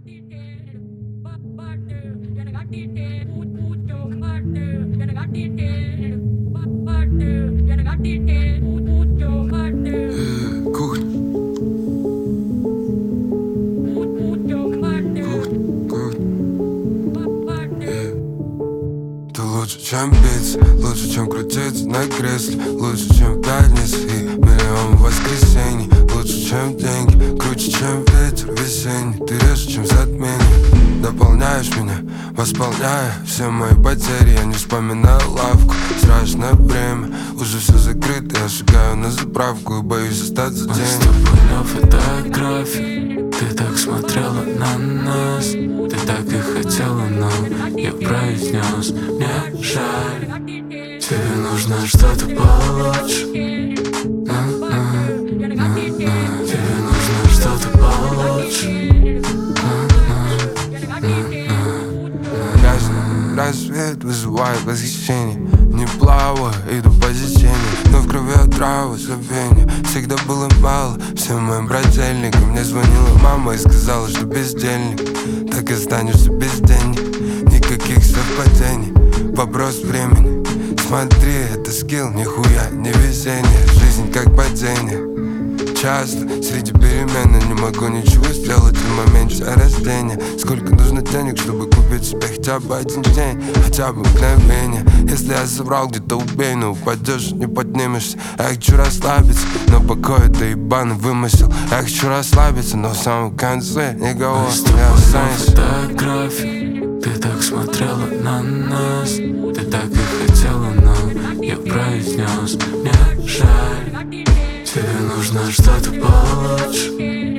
Кухня. Ты лучше, чем пицца, лучше, чем крутиться на кресле, лучше, чем пятница и миллион воскресений. Лучше, чем деньги, круче, чем ветер весенний. Ты реже, чем затмение, дополняешь меня, восполняя все мои потери. Я не вспоминаю лавку, страшное время, уже все закрыто. Я шагаю на заправку и боюсь остаться Мы денег. с тобой на фотографии, ты так смотрела на нас, ты так и хотела, но я произнес: мне жаль, тебе нужно что-то получше. Тебе нужно что-то получше. Рассвет вызывает восхищение. Не плаваю, иду по течению, но в крови отрава, забвение. Всегда было мало всем моим брательникам. Мне звонила мама и сказала, что бездельник, так и останешься без денег. Никаких совпадений, вопрос времени. Смотри, это скилл, нихуя не везение. Жизнь как падение. Часто среди перемен я не могу ничего сделать в моменте рождения. Сколько нужно денег, чтобы купить себе хотя бы один день, хотя бы мгновение. Если я соврал, где-то убей, но упадешь, не поднимешься. Я хочу расслабиться, но покой это ебаный вымысел. Я хочу расслабиться, но в самом конце никого не останется. Фотографии, ты так смотрела на нас, ты так и хотела, но я произнес: мне жаль, тебе нужно что-то получше.